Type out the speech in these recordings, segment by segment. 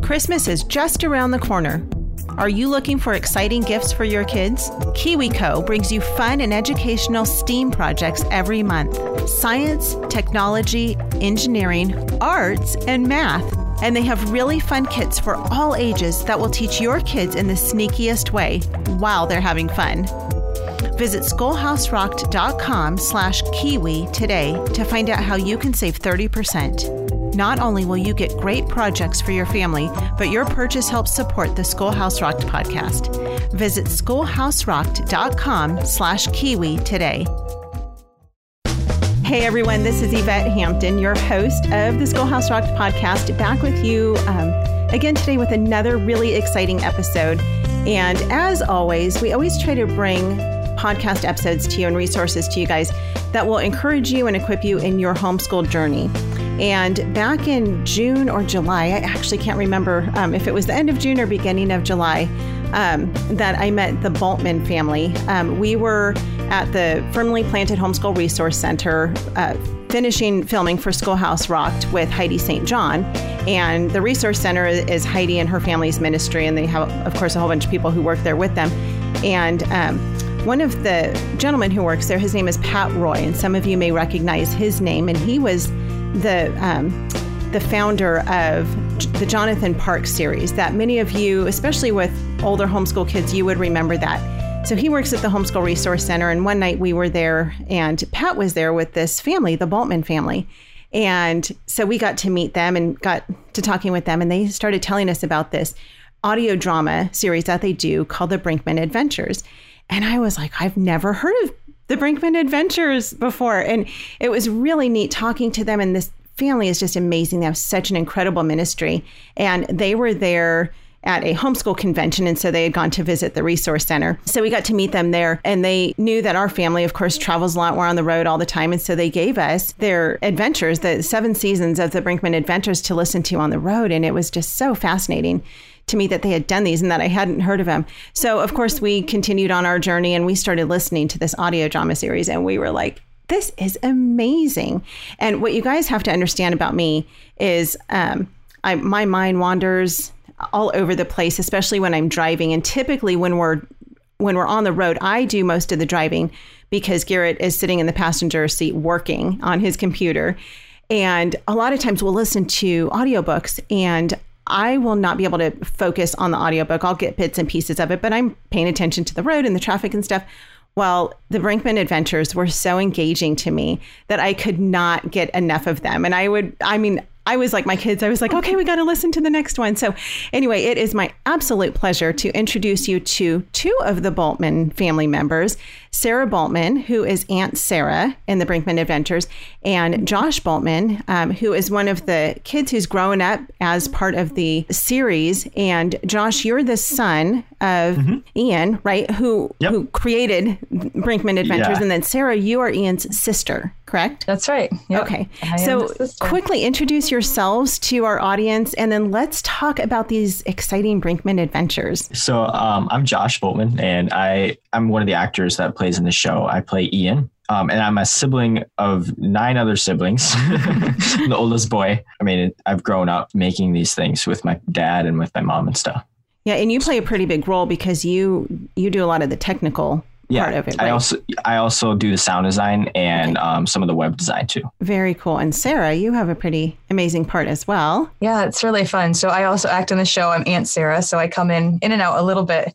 Christmas is just around the corner. Are you looking for exciting gifts for your kids? KiwiCo brings you fun and educational STEAM projects every month. Science, technology, engineering, arts, and math. And they have really fun kits for all ages that will teach your kids in the sneakiest way while they're having fun. Visit schoolhouserocked.com/kiwi today to find out how you can save 30%. Not only will you get great projects for your family, but your purchase helps support the Schoolhouse Rocked podcast. Visit schoolhouserocked.com/kiwi today. Hey everyone, this is Yvette Hampton, your host of the Schoolhouse Rocked podcast, back with you again today with another really exciting episode. And as always, we always try to bring podcast episodes to you and resources to you guys that will encourage you and equip you in your homeschool journey. And back in June or July, I actually can't remember if it was the end of June or beginning of July, that I met the Bultman family. We were at the Firmly Planted Homeschool Resource Center, finishing filming for Schoolhouse Rocked with Heidi St. John. And the Resource Center is Heidi and her family's ministry, and they have, of course, a whole bunch of people who work there with them. And one of the gentlemen who works there, his name is Pat Roy, and some of you may recognize his name, and he was the founder of the Jonathan Park series that many of you, especially with older homeschool kids, you would remember that. So he works at the Homeschool Resource Center, and one night we were there, and Pat was there with this family, the Bultman family. And so we got to meet them and got to talking with them, and they started telling us about this audio drama series that they do called The Brinkman Adventures. And I was like, I've never heard of The Brinkman Adventures before. And it was really neat talking to them. And this family is just amazing. They have such an incredible ministry. And they were there at a homeschool convention. And so they had gone to visit the resource center. So we got to meet them there. And they knew that our family, of course, travels a lot. We're on the road all the time. And so they gave us their adventures, the 7 seasons of The Brinkman Adventures to listen to on the road. And it was just so fascinating to me that they had done these and that I hadn't heard of them. So, of course, we continued on our journey and we started listening to this audio drama series. And we were like, this is amazing. And what you guys have to understand about me is my mind wanders all over the place, especially when I'm driving. And typically when we're on the road, I do most of the driving because Garrett is sitting in the passenger seat working on his computer. And a lot of times we'll listen to audiobooks, and I will not be able to focus on the audiobook. I'll get bits and pieces of it, but I'm paying attention to the road and the traffic and stuff. Well, the Brinkman Adventures were so engaging to me that I could not get enough of them. And I was like my kids. I was like, okay, we got to listen to the next one. So anyway, it is my absolute pleasure to introduce you to 2 of the Bultman family members, Sarah Bultman, who is Aunt Sarah in the Brinkman Adventures, and Josh Bultman, who is one of the kids who's grown up as part of the series. And Josh, you're the son of Ian, right? Who created Brinkman Adventures. Yeah. And then Sarah, you are Ian's sister, correct? That's right. Yep. Okay. So quickly introduce yourselves to our audience, and then let's talk about these exciting Brinkman Adventures. So I'm Josh Bultman, and I'm one of the actors that plays in the show. I play Ian. And I'm a sibling of 9 other siblings, the oldest boy. I mean, I've grown up making these things with my dad and with my mom and stuff. Yeah, and you play a pretty big role because you do a lot of the technical part of it, right? I also do the sound design and some of the web design too. Very cool. And Sarah, you have a pretty amazing part as well. Yeah, it's really fun. So I also act in the show. I'm Aunt Sarah, so I come in and out a little bit.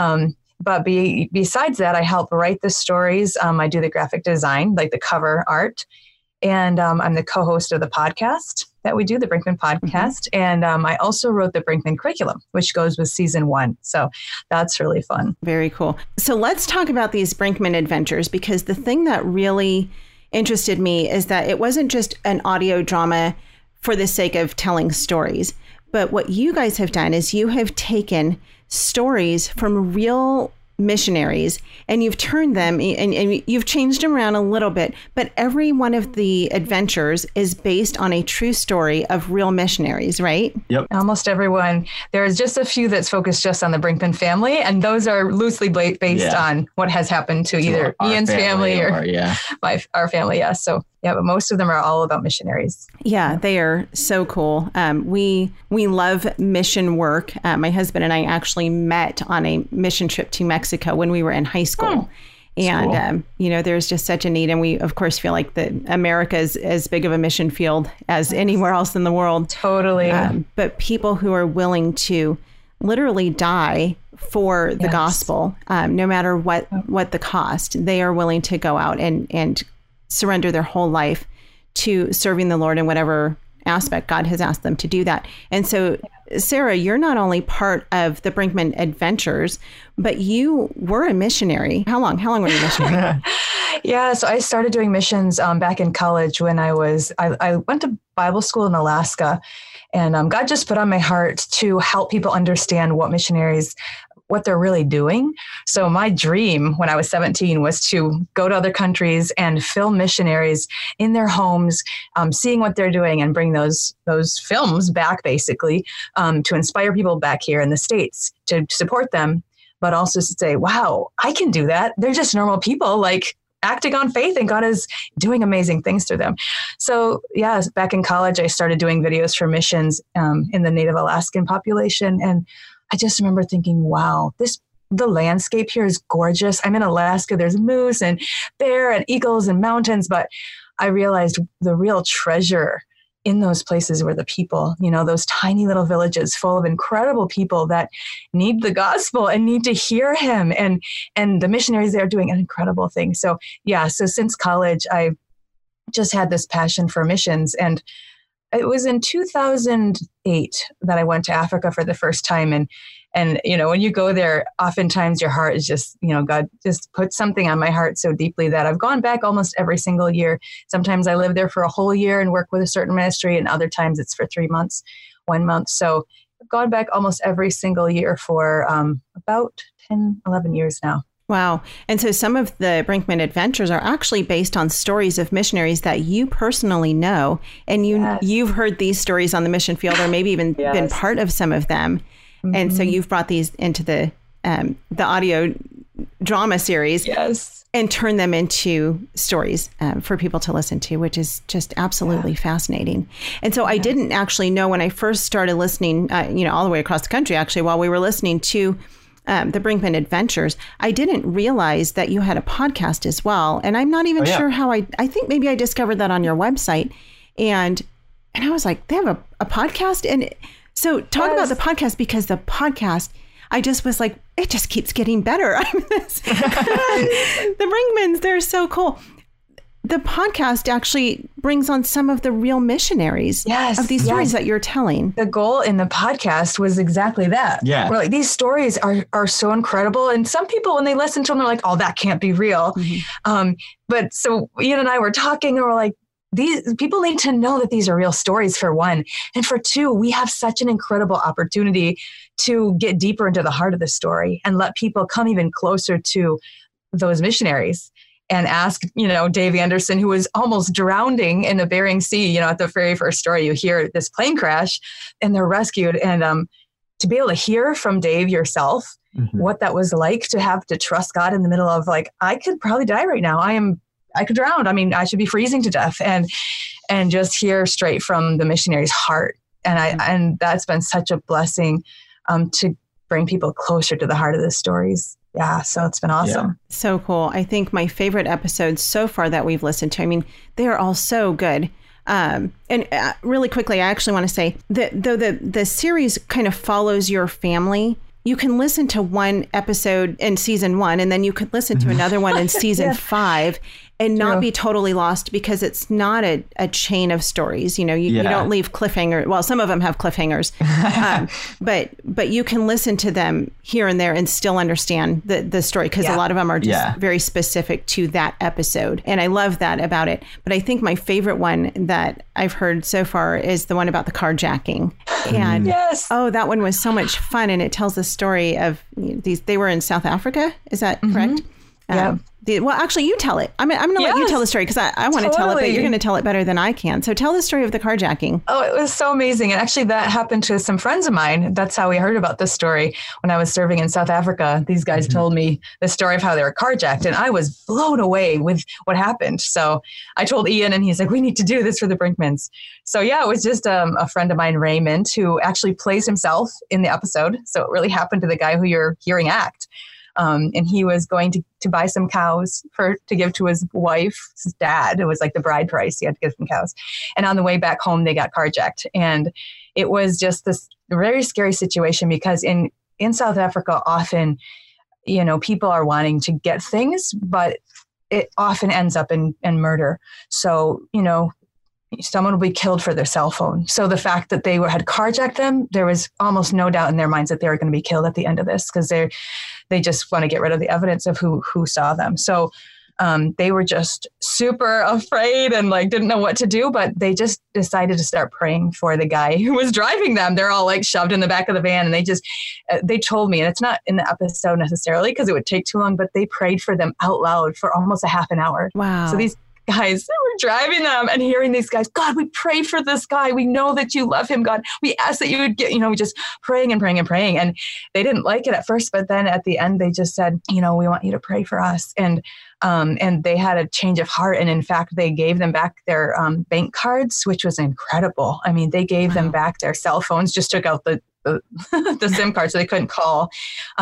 But besides that, I help write the stories. I do the graphic design, like the cover art. And I'm the co-host of the podcast that we do, the Brinkman podcast. And I also wrote the Brinkman curriculum, which goes with season 1. So that's really fun. Very cool. So let's talk about these Brinkman Adventures, because the thing that really interested me is that it wasn't just an audio drama for the sake of telling stories. But what you guys have done is you have taken stories from real missionaries and you've turned them and you've changed them around a little bit, but every one of the adventures is based on a true story of real missionaries, right? Yep. Almost everyone. There's just a few that's focused just on the Brinkman family, and those are loosely based on what has happened to either Ian's family or our family. Yeah. So Yeah, but most of them are all about missionaries. Yeah, they are so cool. We love mission work. My husband and I actually met on a mission trip to Mexico when we were in high school. And, cool. There's just such a need. And we, of course, feel like that America is as big of a mission field as anywhere else in the world. Totally. But people who are willing to literally die for the gospel, no matter what the cost, they are willing to go out and surrender their whole life to serving the Lord in whatever aspect God has asked them to do that. And so, Sarah, you're not only part of the Brinkman Adventures, but you were a missionary. How long were you a missionary? Yeah, so I started doing missions back in college when I went to Bible school in Alaska, and God just put on my heart to help people understand what they're really doing. So my dream when I was 17 was to go to other countries and film missionaries in their homes, seeing what they're doing and bring those films back basically to inspire people back here in the States to support them, but also to say, wow, I can do that. They're just normal people like acting on faith, and God is doing amazing things through them. So yeah, back in college, I started doing videos for missions in the Native Alaskan population. And I just remember thinking, wow, the landscape here is gorgeous. I'm in Alaska. There's moose and bear and eagles and mountains. But I realized the real treasure in those places were the people, those tiny little villages full of incredible people that need the gospel and need to hear him. And the missionaries there are doing an incredible thing. So yeah, so since college, I just had this passion for missions. And it was in 2008 that I went to Africa for the first time. And when you go there, oftentimes your heart is just, God just put something on my heart so deeply that I've gone back almost every single year. Sometimes I live there for a whole year and work with a certain ministry, and other times it's for 3 months, 1 month. So I've gone back almost every single year for about 10, 11 years now. Wow. And so some of the Brinkman Adventures are actually based on stories of missionaries that you personally know. And you've heard these stories on the mission field, or maybe even been part of some of them. Mm-hmm. And so you've brought these into the audio drama series and turned them into stories for people to listen to, which is just absolutely fascinating. And so I didn't actually know when I first started listening, all the way across the country, actually, while we were listening to the Brinkman Adventures, I didn't realize that you had a podcast as well. And I'm not even sure how I think maybe I discovered that on your website. And I was like, they have a podcast? And so talk about the podcast, because the podcast, I just was like, it just keeps getting better. The Brinkmans, they're so cool. The podcast actually brings on some of the real missionaries of these stories that you're telling. The goal in the podcast was exactly that. Yeah. We're like, these stories are so incredible. And some people, when they listen to them, they're like, oh, that can't be real. Mm-hmm. But so Ian and I were talking, and we're like, these people need to know that these are real stories, for one. And for two, we have such an incredible opportunity to get deeper into the heart of the story and let people come even closer to those missionaries. And ask, Dave Anderson, who was almost drowning in the Bering Sea, at the very first story, you hear this plane crash and they're rescued. And to be able to hear from Dave yourself, what that was like to have to trust God in the middle of, like, I could probably die right now. I could drown. I mean, I should be freezing to death. And just hear straight from the missionary's heart. And that's been such a blessing to bring people closer to the heart of the stories. Yeah, so it's been awesome. Yeah. So cool. I think my favorite episodes so far that we've listened to, I mean, they are all so good. And really quickly, I actually want to say that though the series kind of follows your family, you can listen to one episode in season 1, and then you could listen to another one in season 5 and not be totally lost, because it's not a chain of stories. You don't leave cliffhanger. Well, some of them have cliffhangers, but you can listen to them here and there and still understand the story, because a lot of them are just very specific to that episode. And I love that about it. But I think my favorite one that I've heard so far is the one about the carjacking. And that one was so much fun. And it tells the story of these. They were in South Africa. Is that correct? well, actually, you tell it. I'm going to let you tell the story because I want to tell it, but you're going to tell it better than I can. So tell the story of the carjacking. Oh, it was so amazing. And actually that happened to some friends of mine. That's how we heard about this story. When I was serving in South Africa, these guys told me the story of how they were carjacked, and I was blown away with what happened. So I told Ian, and he's like, we need to do this for the Brinkmans. So yeah, it was just a friend of mine, Raymond, who actually plays himself in the episode. So it really happened to the guy who you're hearing act. And he was going to buy some cows to give to his wife's dad. It was like the bride price. He had to give some cows. And on the way back home, they got carjacked. And it was just this very scary situation because in South Africa, often, people are wanting to get things, but it often ends up in murder. So, someone will be killed for their cell phone. So the fact that they had carjacked them, there was almost no doubt in their minds that they were going to be killed at the end of this because they just want to get rid of the evidence of who saw them. So they were just super afraid and didn't know what to do, but they just decided to start praying for the guy who was driving them. They're all shoved in the back of the van, and they told me, and it's not in the episode necessarily because it would take too long, but they prayed for them out loud for almost a half an hour. Wow. So these guys were driving them and hearing these guys, God, we pray for this guy. We know that you love him, God. We ask that you would get, just praying and praying and praying. And they didn't like it at first, but then at the end, they just said, we want you to pray for us. And they had a change of heart. And in fact, they gave them back their bank cards, which was incredible. I mean, they gave them back their cell phones, just took out the SIM card so they couldn't call.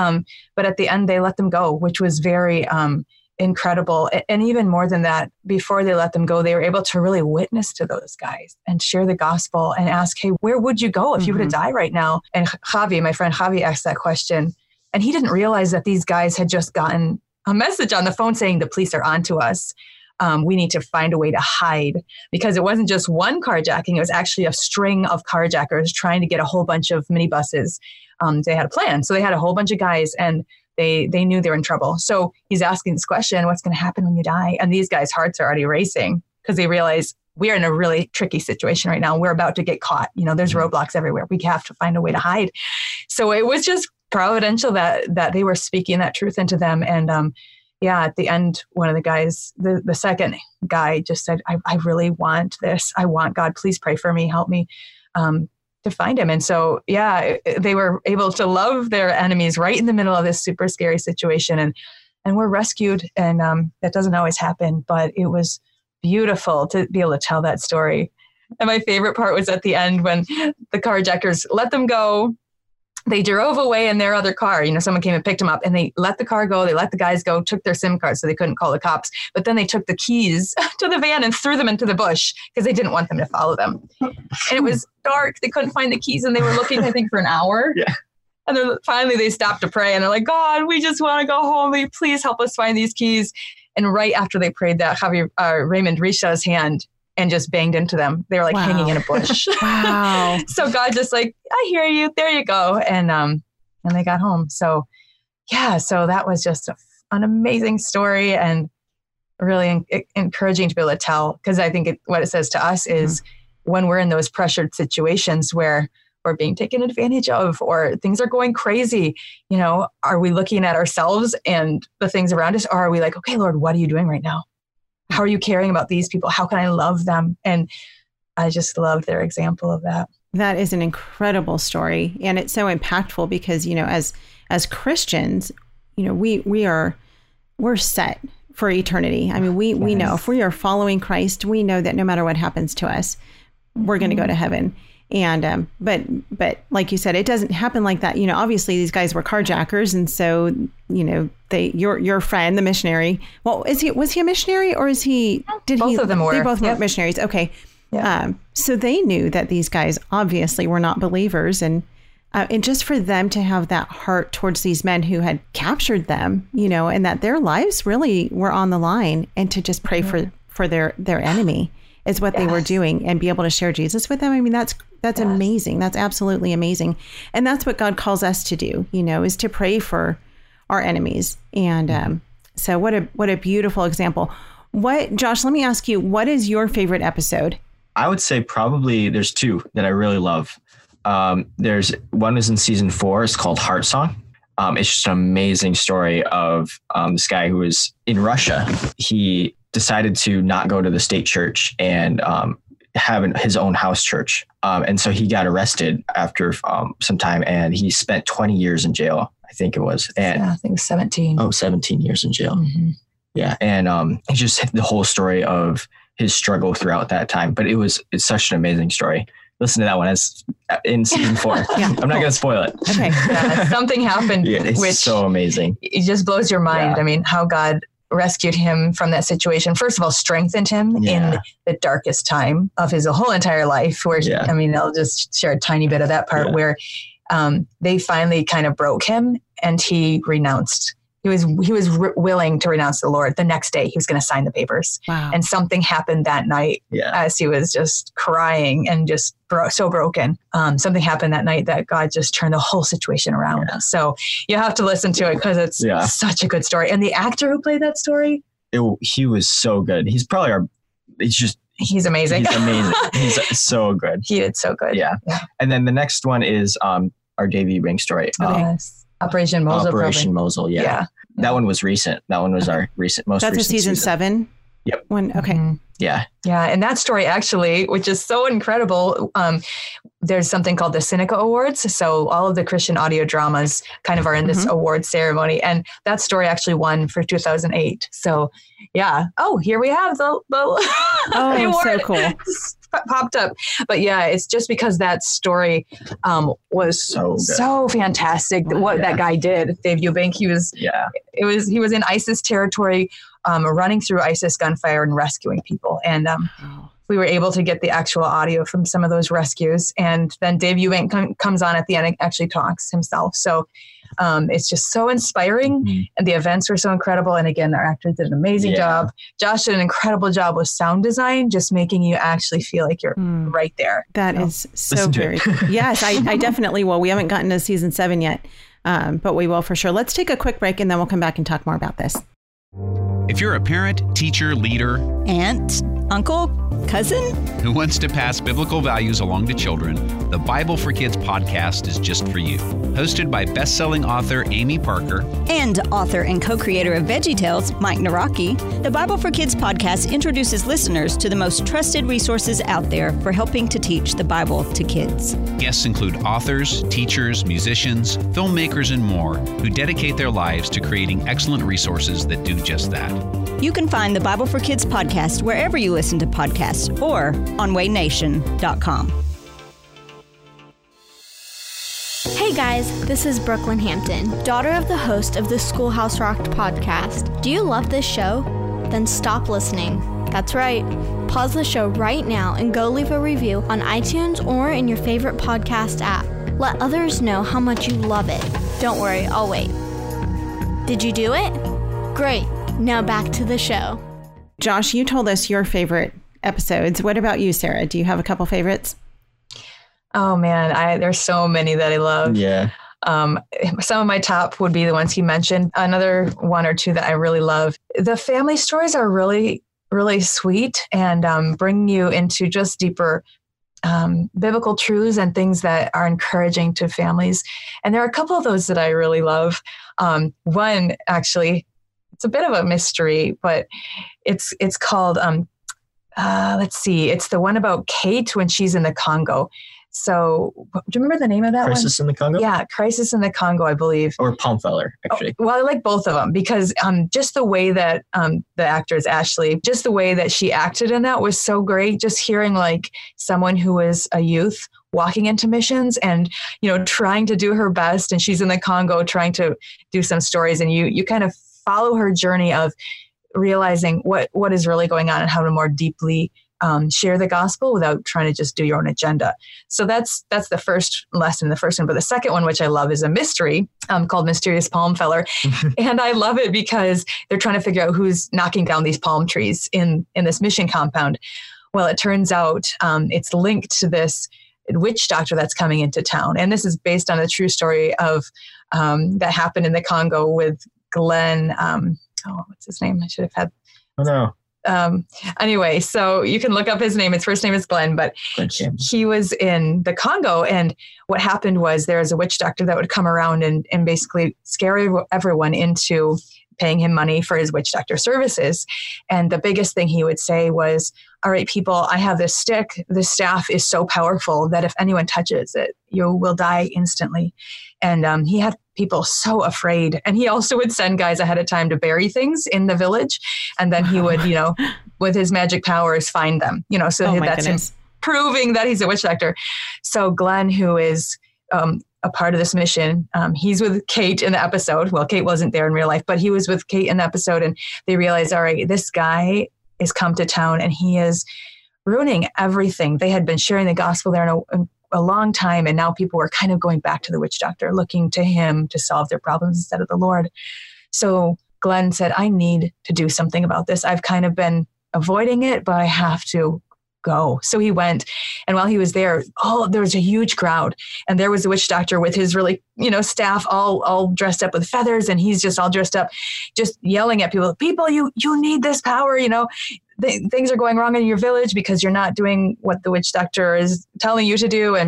But at the end, they let them go, which was very incredible. And even more than that, before they let them go, they were able to really witness to those guys and share the gospel and ask, hey, where would you go if you were to die right now? And Javi, my friend Javi, asked that question. And he didn't realize that these guys had just gotten a message on the phone saying the police are onto us. We need to find a way to hide, because it wasn't just one carjacking. It was actually a string of carjackers trying to get a whole bunch of minibuses. They had a plan. So they had a whole bunch of guys, and they knew they were in trouble. So he's asking this question, what's going to happen when you die? And these guys' hearts are already racing because they realize we're in a really tricky situation right now. We're about to get caught. There's roadblocks everywhere. We have to find a way to hide. So it was just providential that they were speaking that truth into them. And at the end, one of the guys, the second guy just said, I really want this. I want God, please pray for me, help me to find him. And so, they were able to love their enemies right in the middle of this super scary situation and were rescued. And that doesn't always happen, but it was beautiful to be able to tell that story. And my favorite part was at the end when the carjackers let them go. They drove away in their other car. Someone came and picked them up, and they let the car go. They let the guys go, took their SIM cards so they couldn't call the cops. But then they took the keys to the van and threw them into the bush because they didn't want them to follow them. And it was dark. They couldn't find the keys, and they were looking, I think, for an hour. Yeah. And then finally they stopped to pray, and they're like, God, we just want to go home. Will you please help us find these keys? And right after they prayed that, Raymond reached out his hand and just banged into them. They were hanging in a bush. Wow. So God just I hear you. There you go. And they got home. So so that was just an amazing story and really encouraging to be able to tell. Because I think what it says to us is when we're in those pressured situations where we're being taken advantage of or things are going crazy, are we looking at ourselves and the things around us? Or are we okay, Lord, what are you doing right now? How are you caring about these people? How can I love them? And I just loved their example of that. That is an incredible story. And it's so impactful because, as Christians, we're set for eternity. I mean, we know if we are following Christ, we know that no matter what happens to us, we're going to go to heaven. And, but like you said, it doesn't happen like that. Obviously these guys were carjackers. And so, your friend, the missionary, well, was he a missionary or both of them were. They both were missionaries. Okay. Yeah. So they knew that these guys obviously were not believers. And just for them to have that heart towards these men who had captured them, and that their lives really were on the line, and to just pray for their enemy is what they were doing, and be able to share Jesus with them. I mean, that's amazing. That's absolutely amazing. And that's what God calls us to do, is to pray for our enemies. And so what a beautiful example. Josh, let me ask you, what is your favorite episode? I would say probably there's two that I really love. There's one is in season 4. It's called Heart Song. It's just an amazing story of this guy who was in Russia. He decided to not go to the state church and have his own house church. And so he got arrested after some time, and he spent 20 years in jail, I think it was. And I think 17. Oh, 17 years in jail. Mm-hmm. Yeah. And it's just the whole story of his struggle throughout that time. But it's such an amazing story. Listen to that one. It's in season 4. Yeah. I'm not going to spoil it. Okay. Yeah, something happened, which so amazing. It just blows your mind. Yeah. I mean, how God rescued him from that situation. First of all, strengthened him in the darkest time of his whole entire life. Where I mean, I'll just share a tiny bit of that part where they finally kind of broke him, and he renounced. He was willing to renounce the Lord. The next day, he was going to sign the papers. Wow. And something happened that night as he was just crying and just so broken. Something happened that night that God just turned the whole situation around. Yeah. So you have to listen to it because it's such a good story. And the actor who played that story, he was so good. He's probably he's amazing. He's amazing. He's so good. He did so good. Yeah. And then the next one is our Dave Eubank story. Operation Mosul. Yeah. That one was recent. That one was our most recent. That's a season 7. Yep. One. Okay. Mm-hmm. Yeah. Yeah. And that story actually, which is so incredible, there's something called the Sinica Awards. So all of the Christian audio dramas kind of are in this award ceremony. And that story actually won for 2008. So yeah. Oh, here we have the award. So cool. Popped up. But yeah, it's just because that story was so fantastic. What that guy did, Dave Eubank, he was in ISIS territory, running through ISIS gunfire and rescuing people. And we were able to get the actual audio from some of those rescues. And then Dave Eubank comes on at the end and actually talks himself. So it's just so inspiring, and the events were so incredible. And again, our actors did an amazing job. Josh did an incredible job with sound design, just making you actually feel like you're right there. That is so very cool. Yes, I definitely will. We haven't gotten to season 7 yet, but we will for sure. Let's take a quick break, and then we'll come back and talk more about this. If you're a parent, teacher, leader, aunt, uncle, cousin who wants to pass biblical values along to children, the Bible for Kids podcast is just for you. Hosted by best-selling author Amy Parker and author and co-creator of VeggieTales, Mike Naraki, the Bible for Kids podcast introduces listeners to the most trusted resources out there for helping to teach the Bible to kids. Guests include authors, teachers, musicians, filmmakers, and more who dedicate their lives to creating excellent resources that do just that. You can find the Bible for Kids podcast wherever you listen to podcasts or on waynation.com. Hey guys, this is Brooklyn Hampton, daughter of the host of the Schoolhouse Rocked podcast. Do you love this show? Then stop listening. That's right. Pause the show right now and go leave a review on iTunes or in your favorite podcast app. Let others know how much you love it. Don't worry, I'll wait. Did you do it? Great. Now back to the show. Josh, you told us your favorite episodes. What about you, Sarah? Do you have a couple favorites? Oh man, there's so many that I love. Yeah. Some of my top would be the ones he mentioned. Another one or two that I really love. The family stories are really, really sweet and bring you into just deeper biblical truths and things that are encouraging to families. And there are a couple of those that I really love. One actually, it's a bit of a mystery, but it's called, let's see, it's the one about Kate when she's in the Congo. So do you remember the name of that one? Crisis in the Congo? Yeah, Crisis in the Congo, I believe. Or Palmfeller, actually. Well, I like both of them because just the way that the actress, Ashley, just the way that she acted in that was so great. Just hearing like someone who was a youth walking into missions and, trying to do her best. And she's in the Congo trying to do some stories. And you kind of follow her journey of realizing what is really going on and how to more deeply share the gospel without trying to just do your own agenda. So that's the first lesson, the first one. But the second one, which I love, is a mystery called Mysterious Palmfeller. And I love it because they're trying to figure out who's knocking down these palm trees in this mission compound. Well, it turns out it's linked to this witch doctor that's coming into town. And this is based on a true story of that happened in the Congo with Glenn. What's his name? I should have had. Oh, no. Anyway, so you can look up his name. His first name is Glenn, but he was in the Congo. And what happened was there was a witch doctor that would come around and basically scare everyone into paying him money for his witch doctor services. And the biggest thing he would say was, all right, people, I have this stick. This staff is so powerful that if anyone touches it, you will die instantly. And he had people so afraid. And he also would send guys ahead of time to bury things in the village. And then he would, with his magic powers, find them, so that's him proving that he's a witch doctor. So Glenn, who is a part of this mission, he's with Kate in the episode. Well, Kate wasn't there in real life, but he was with Kate in the episode. And they realized, all right, this guy is come to town and he is ruining everything. They had been sharing the gospel there in a long time. And now people were kind of going back to the witch doctor, looking to him to solve their problems instead of the Lord. So Glenn said, I need to do something about this. I've kind of been avoiding it, but I have to go. So he went. And while he was there, there was a huge crowd. And there was a witch doctor with his really, staff all dressed up with feathers. And he's just all dressed up, just yelling at people, you need this power, things are going wrong in your village because you're not doing what the witch doctor is telling you to do.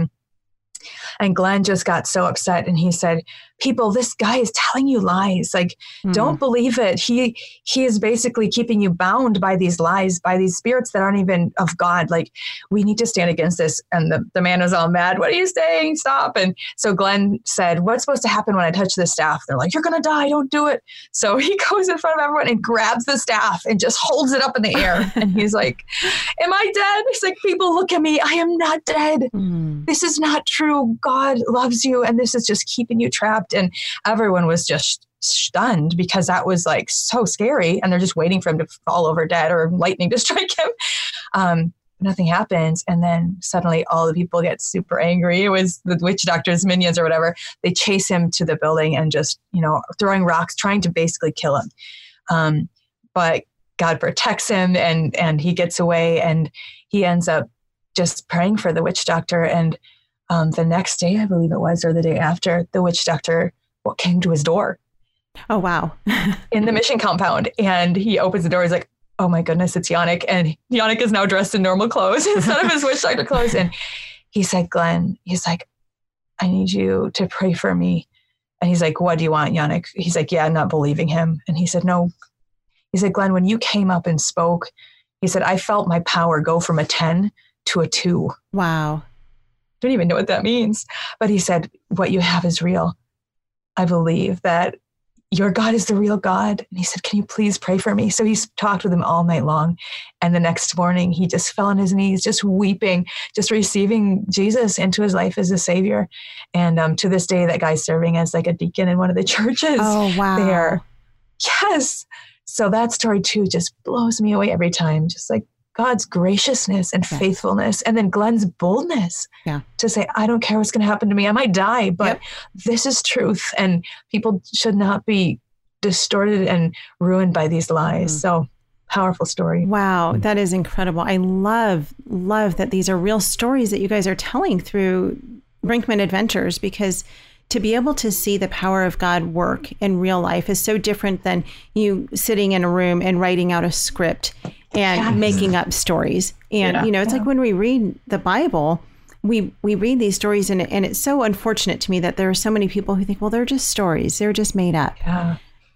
And Glenn just got so upset and he said, people, this guy is telling you lies. Like, don't believe it. He is basically keeping you bound by these lies, by these spirits that aren't even of God. Like, we need to stand against this. And the man was all mad. What are you saying? Stop. And so Glenn said, what's supposed to happen when I touch the staff? They're like, you're going to die. Don't do it. So he goes in front of everyone and grabs the staff and just holds it up in the air. And he's like, am I dead? He's like, people, look at me. I am not dead. This is not true. God loves you. And this is just keeping you trapped. And everyone was just stunned because that was like so scary. And they're just waiting for him to fall over dead or lightning to strike him. Nothing happens. And then suddenly all the people get super angry. It was the witch doctor's minions or whatever. They chase him to the building and just, throwing rocks, trying to basically kill him. But God protects him and he gets away and he ends up just praying for the witch doctor. And the next day, I believe it was, or the day after, the witch doctor came to his door. Oh, wow. In the mission compound. And he opens the door. He's like, oh my goodness, it's Yannick. And Yannick is now dressed in normal clothes instead of his witch doctor clothes. And he said, Glenn, he's like, I need you to pray for me. And he's like, what do you want, Yannick? He's like, yeah, not believing him. And he said, no. He said, Glenn, when you came up and spoke, he said, I felt my power go from a 10 to a 2. Wow. Don't even know what that means. But he said, what you have is real. I believe that your God is the real God. And he said, can you please pray for me? So he talked with him all night long. And the next morning, he just fell on his knees, just weeping, just receiving Jesus into his life as a savior. And to this day, that guy's serving as like a deacon in one of the churches there. Yes. So that story too just blows me away every time. Just like God's graciousness and faithfulness. And then Glenn's boldness to say, I don't care what's going to happen to me. I might die, but this is truth. And people should not be distorted and ruined by these lies. So powerful story. Wow. That is incredible. I love that these are real stories that you guys are telling through Brinkman Adventures, because to be able to see the power of God work in real life is so different than you sitting in a room and writing out a script and making up stories. And, it's like when we read the Bible, we read these stories and it's so unfortunate to me that there are so many people who think, well, they're just stories. They're just made up. Yeah.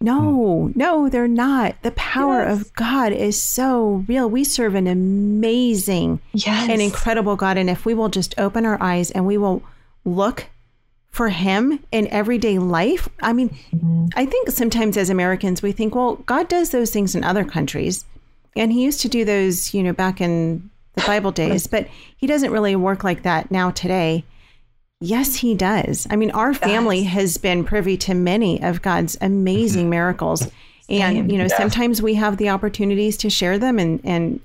No, they're not. The power of God is so real. We serve an amazing and incredible God. And if we will just open our eyes and we will look for him in everyday life. I mean, I think sometimes as Americans, we think, well, God does those things in other countries. And he used to do those, back in the Bible days, but he doesn't really work like that now today. Yes, he does. I mean, our family has been privy to many of God's amazing miracles. And, sometimes we have the opportunities to share them and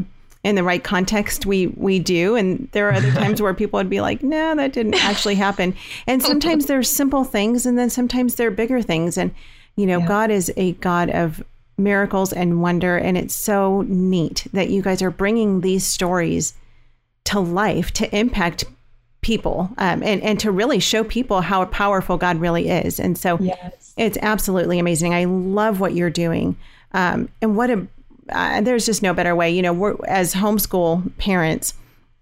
in the right context, we do. And there are other times where people would be like, no, that didn't actually happen. And sometimes there's simple things, and then sometimes they're bigger things. And, God is a God of miracles and wonder. And it's so neat that you guys are bringing these stories to life to impact people and to really show people how powerful God really is. And so it's absolutely amazing. I love what you're doing. And what a there's just no better way. You know, we're, as homeschool parents,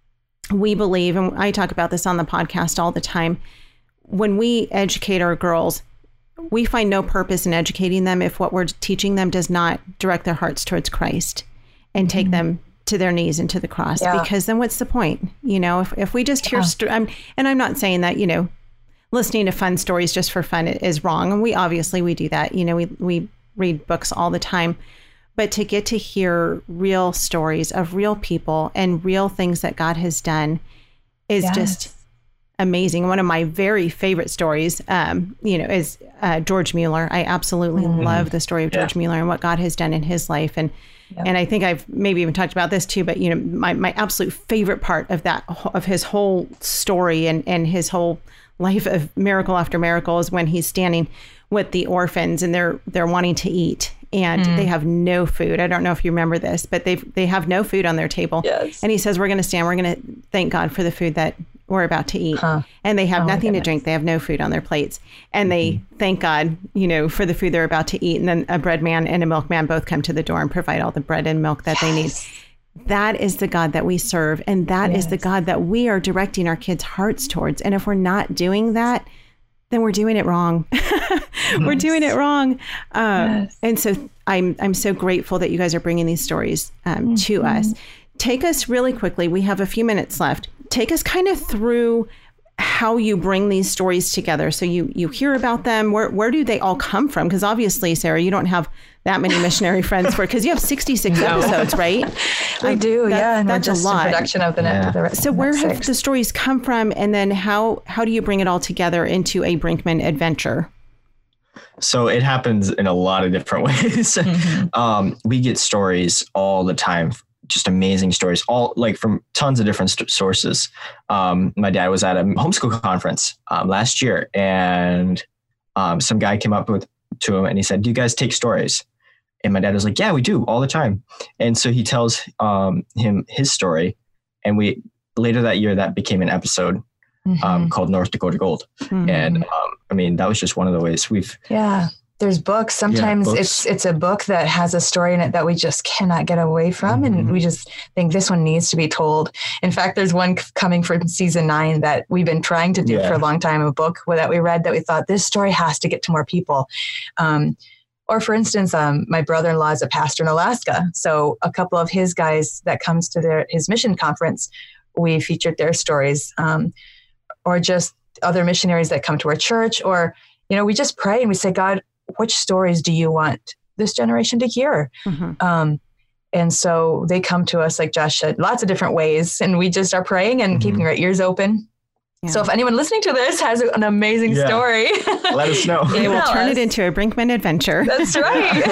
we believe, and I talk about this on the podcast all the time, when we educate our girls, we find no purpose in educating them if what we're teaching them does not direct their hearts towards Christ and take them to their knees and to the cross. Yeah. Because then what's the point? You know, if we just hear, and I'm not saying that, you know, listening to fun stories just for fun is wrong. And we do that. You know, we read books all the time. But to get to hear real stories of real people and real things that God has done is just amazing. One of my very favorite stories, is George Mueller. I absolutely love the story of George Mueller and what God has done in his life. And I think I've maybe even talked about this too, but, you know, my absolute favorite part of his whole story and his whole life of miracle after miracle is when he's standing with the orphans and they're wanting to eat and they have no food. I don't know if you remember this, but they have no food on their table. Yes. And he says, we're going to thank God for the food that we're about to eat. And they have nothing to drink. They have no food on their plates. And they thank God, you know, for the food they're about to eat. And then a bread man and a milkman both come to the door and provide all the bread and milk that they need. That is the God that we serve. And that is the God that we are directing our kids' hearts towards. And if we're not doing that, then we're doing it wrong. We're doing it wrong. And so I'm so grateful that you guys are bringing these stories to us. Take us really quickly. We have a few minutes left. Take us kind of through how you bring these stories together. So you hear about them. Where do they all come from? Because obviously, Sarah, you don't have that many missionary friends because you have 66 episodes, right? I do, and that's just a lot. Production of the next. So where have the stories come from, and then how do you bring it all together into a Brinkman adventure? So it happens in a lot of different ways. We get stories all the time. Just amazing stories, all like from tons of different sources. My dad was at a homeschool conference last year, and some guy came up to him and he said, "Do you guys take stories?" And my dad was like, "Yeah, we do all the time." And so he tells him his story, and later that year that became an episode called North Dakota Gold. And I mean, that was just one of the ways we've. There's books. Sometimes it's a book that has a story in it that we just cannot get away from. And we just think this one needs to be told. In fact, there's one coming from season 9 that we've been trying to do for a long time, a book that we read that we thought this story has to get to more people. Or for instance, my brother-in-law is a pastor in Alaska. So a couple of his guys that comes to his mission conference, we featured their stories, or just other missionaries that come to our church, or, you know, we just pray and we say, God, which stories do you want this generation to hear? And so they come to us, like Josh said, lots of different ways. And we just are praying and keeping our ears open. Yeah. So if anyone listening to this has an amazing story, let us know. They will turn it into a Brinkman adventure. That's right.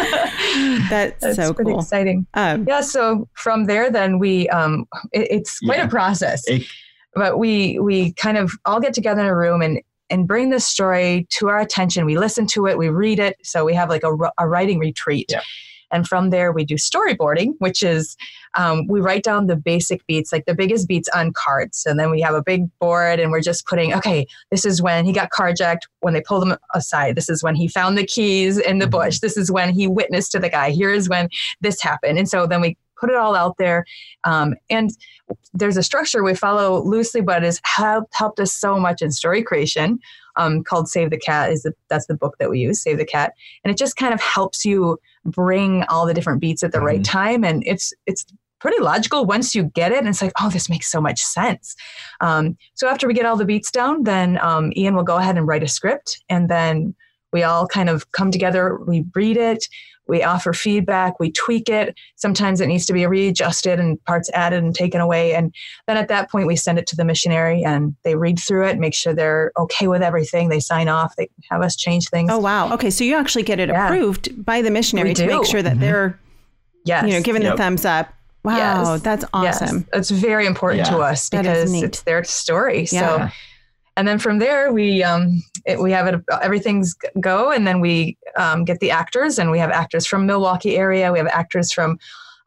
That's so pretty cool. Exciting. So from there, then we, it's quite a process. But we kind of all get together in a room and bring this story to our attention. We listen to it, we read it. So we have like a writing retreat. Yeah. And from there, we do storyboarding, which is we write down the basic beats, like the biggest beats on cards. And then we have a big board and we're just putting, okay, this is when he got carjacked, when they pulled him aside. This is when he found the keys in the bush. This is when he witnessed to the guy. Here is when this happened. And so then we put it all out there. And there's a structure we follow loosely, but has helped us so much in story creation, called Save the Cat. That's the book that we use, Save the Cat. And it just kind of helps you bring all the different beats at the right time. And it's pretty logical once you get it. And it's like, oh, this makes so much sense. So after we get all the beats down, then Ian will go ahead and write a script. And then we all kind of come together, we read it, we offer feedback, we tweak it. Sometimes it needs to be readjusted and parts added and taken away. And then at that point, we send it to the missionary and they read through it, make sure they're okay with everything. They sign off, they have us change things. Oh, wow. Okay. So you actually get it approved by the missionary to make sure that they're giving the thumbs up. Wow. That's awesome. Yes. It's very important to us because it's their story. Yeah. So, and then from there, we have it, everything's go. And then we get the actors, and we have actors from Milwaukee area. We have actors from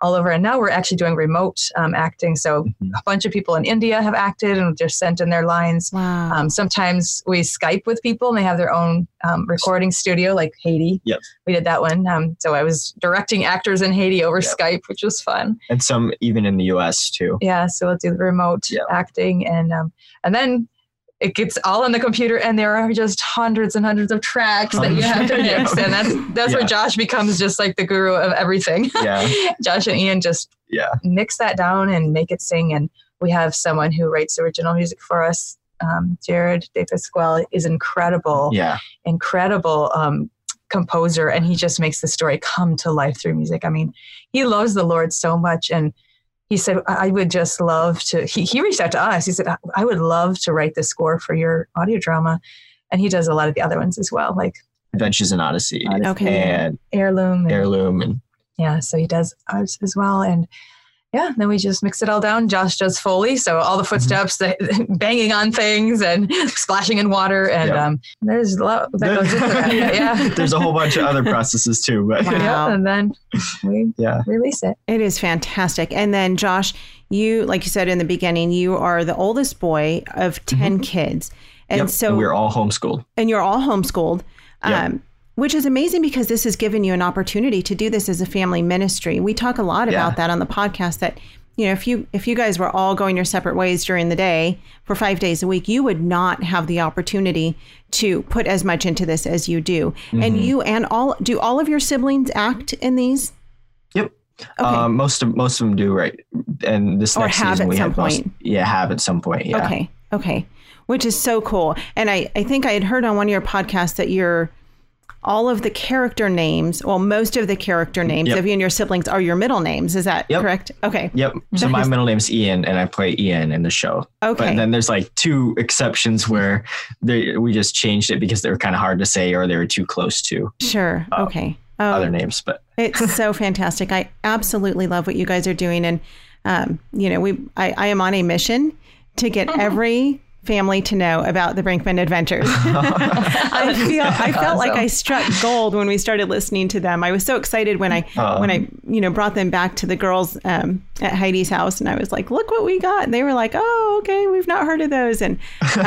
all over. And now we're actually doing remote acting. So a bunch of people in India have acted and just sent in their lines. Wow. Sometimes we Skype with people and they have their own recording studio, like Haiti. Yep. We did that one. So I was directing actors in Haiti over Skype, which was fun. And some even in the US too. Yeah. So we'll do the remote acting and then it gets all on the computer and there are just hundreds and hundreds of tracks that you have to mix. And that's where Josh becomes just like the guru of everything. Yeah. Josh and Ian just mix that down and make it sing. And we have someone who writes original music for us. Jared De Pasquale is incredible composer, and he just makes the story come to life through music. I mean, he loves the Lord so much, and he said, I would just love to, he reached out to us. He said, I would love to write the score for your audio drama. And he does a lot of the other ones as well, like Adventures in Odyssey. And Heirloom. And So he does ours as well. And then we just mix it all down. Josh does Foley. So all the footsteps, the banging on things and splashing in water. And there's a lot that goes into that. There's a whole bunch of other processes too. But and then we release it. It is fantastic. And then Josh, you, like you said in the beginning, you are the oldest boy of 10 kids. And so we're all homeschooled. And you're all homeschooled. Which is amazing because this has given you an opportunity to do this as a family ministry. We talk a lot about that on the podcast, that, you know, if you guys were all going your separate ways during the day for 5 days a week, you would not have the opportunity to put as much into this as you do. And you and do all of your siblings act in these? Yep. Okay. Most of them do, right? And this next season we have have at some point. Yeah. Okay. Which is so cool. And I think I had heard on one of your podcasts that all of the character names, well, most of the character names of you and your siblings are your middle names. Is that correct? Okay. Yep. So my middle name's Ian and I play Ian in the show. Okay. But then there's like 2 exceptions where we just changed it because they were kind of hard to say or they were too close to. Sure. Okay. Other names, but it's so fantastic. I absolutely love what you guys are doing. And, I am on a mission to get every family to know about the Brinkman Adventures. I felt like I struck gold when we started listening to them. I was so excited when I brought them back to the girls at Heidi's house, and I was like, "Look what we got!" And they were like, "Oh, okay, we've not heard of those," and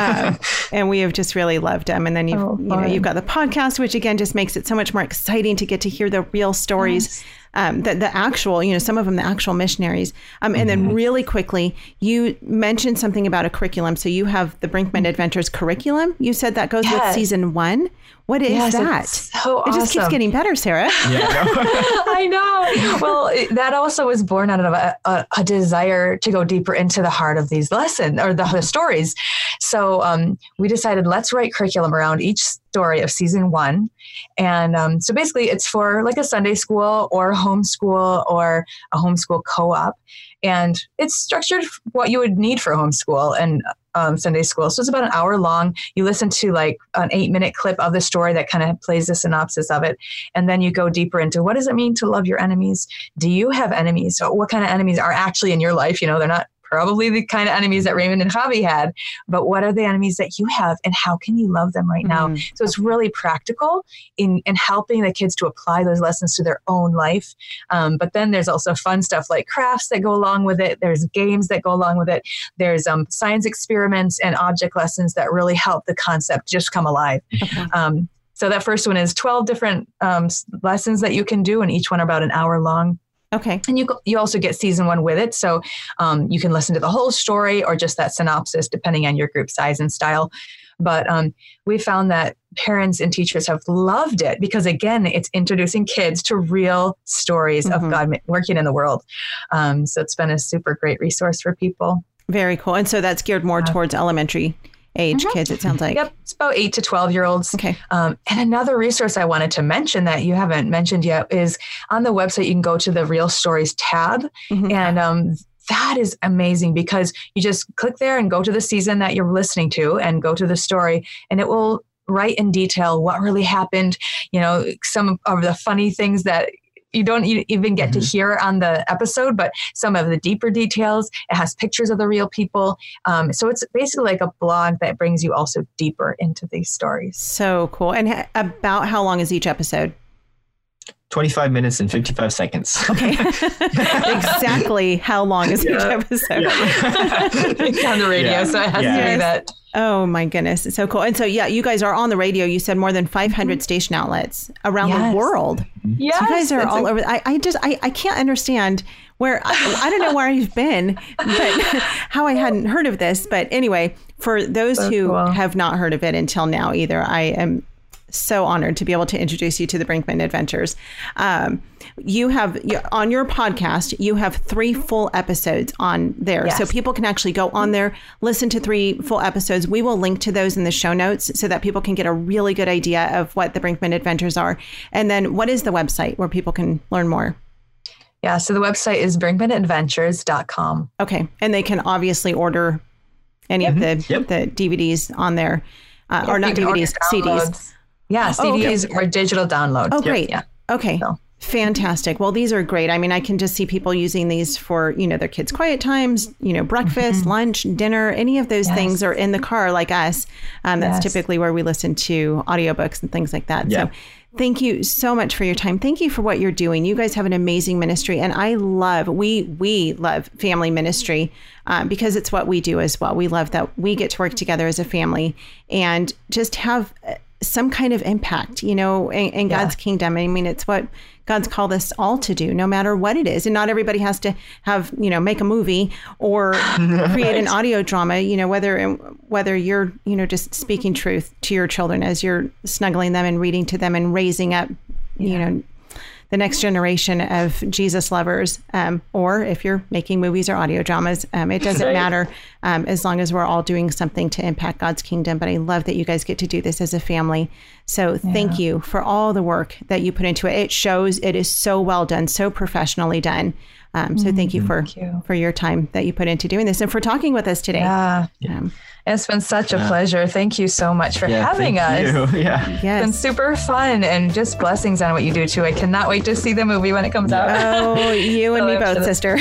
we have just really loved them. And then you've got the podcast, which again just makes it so much more exciting to get to hear the real stories. Yes. The actual, some of them, the actual missionaries. And then really quickly, you mentioned something about a curriculum. So you have the Brinkman Adventures curriculum. You said that goes with season 1. What is that? So it just keeps getting better, Sarah. Yeah, I know. Well, that also was born out of a desire to go deeper into the heart of these lessons or the stories. So we decided let's write curriculum around each story of season 1. And so basically it's for like a Sunday school or homeschool or a homeschool co-op. And it's structured what you would need for homeschool and Sunday school. So it's about an hour long. You listen to like an 8-minute clip of the story that kind of plays the synopsis of it. And then you go deeper into what does it mean to love your enemies? Do you have enemies? So what kind of enemies are actually in your life? They're not probably the kind of enemies that Raymond and Javi had, but what are the enemies that you have and how can you love them right now? So it's really practical in helping the kids to apply those lessons to their own life. But then there's also fun stuff like crafts that go along with it. There's games that go along with it. There's science experiments and object lessons that really help the concept just come alive. Okay. So that first one is 12 different lessons that you can do, and each one about an hour long. Okay. And you also get season 1 with it. So you can listen to the whole story or just that synopsis, depending on your group size and style. But we found that parents and teachers have loved it because, again, it's introducing kids to real stories of God working in the world. So it's been a super great resource for people. Very cool. And so that's geared more towards elementary age kids, it sounds like. Yep. It's about 8 to 12-year-olds. Okay. And another resource I wanted to mention that you haven't mentioned yet is on the website, you can go to the Real Stories tab. And that is amazing because you just click there and go to the season that you're listening to and go to the story, and it will write in detail what really happened, some of the funny things that you don't even get to hear on the episode, but some of the deeper details. It has pictures of the real people. So it's basically like a blog that brings you also deeper into these stories. So cool. And about how long is each episode? 25 minutes and 55 seconds. Okay. Exactly how long is each episode? It's on the radio, so it has to be that. Oh my goodness. It's so cool. And so, you guys are on the radio. You said more than 500 station outlets around the world. Yes. So you guys are all over. I can't understand where, I don't know where you've been, but how I hadn't heard of this. But anyway, for those who have not heard of it until now either, I am so honored to be able to introduce you to the Brinkman Adventures. You have on your podcast, you have 3 full episodes on there. Yes. So people can actually go on there, listen to 3 full episodes. We will link to those in the show notes so that people can get a really good idea of what the Brinkman Adventures are. And then what is the website where people can learn more? Yeah. So the website is brinkmanadventures.com. Okay. And they can obviously order any of the DVDs on there, or not DVDs, CDs. Yeah, CDs or digital downloads. Oh, great. Yeah. Okay. So. Fantastic. Well, these are great. I mean, I can just see people using these for, their kids' quiet times, breakfast, lunch, dinner, any of those things, or in the car like us. That's typically where we listen to audiobooks and things like that. Yeah. So thank you so much for your time. Thank you for what you're doing. You guys have an amazing ministry. And we love family ministry because it's what we do as well. We love that we get to work together as a family and just have some kind of impact, in God's kingdom. I mean, it's what God's called us all to do, no matter what it is. And not everybody has to have, make a movie or create an audio drama, whether you're, just speaking truth to your children as you're snuggling them and reading to them and raising up, the next generation of Jesus lovers, or if you're making movies or audio dramas, it doesn't matter as long as we're all doing something to impact God's kingdom. But I love that you guys get to do this as a family. So thank you for all the work that you put into it. It shows it is so well done, so professionally done. So thank you for your time that you put into doing this and for talking with us today. It's been such a pleasure. Thank you so much for having us. Yes. It's been super fun and just blessings on what you do too. I cannot wait to see the movie when it comes out. Oh, you and me both, sister.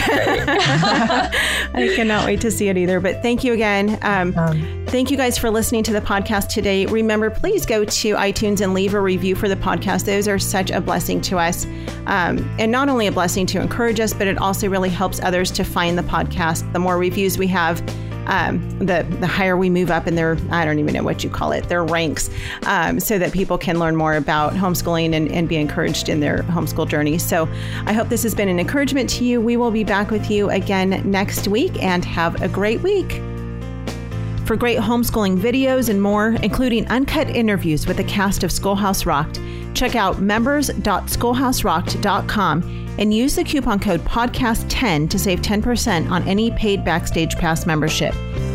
I cannot wait to see it either. But thank you again. Thank you guys for listening to the podcast today. Remember, please go to iTunes and leave a review for the podcast. Those are such a blessing to us. And not only a blessing to encourage us, but it also really helps others to find the podcast. The more reviews we have, the higher we move up in their, I don't even know what you call it, their ranks, so that people can learn more about homeschooling and be encouraged in their homeschool journey. So I hope this has been an encouragement to you. We will be back with you again next week, and have a great week. For great homeschooling videos and more, including uncut interviews with the cast of Schoolhouse Rocked, check out members.schoolhouserocked.com and use the coupon code podcast10 to save 10% on any paid Backstage Pass membership.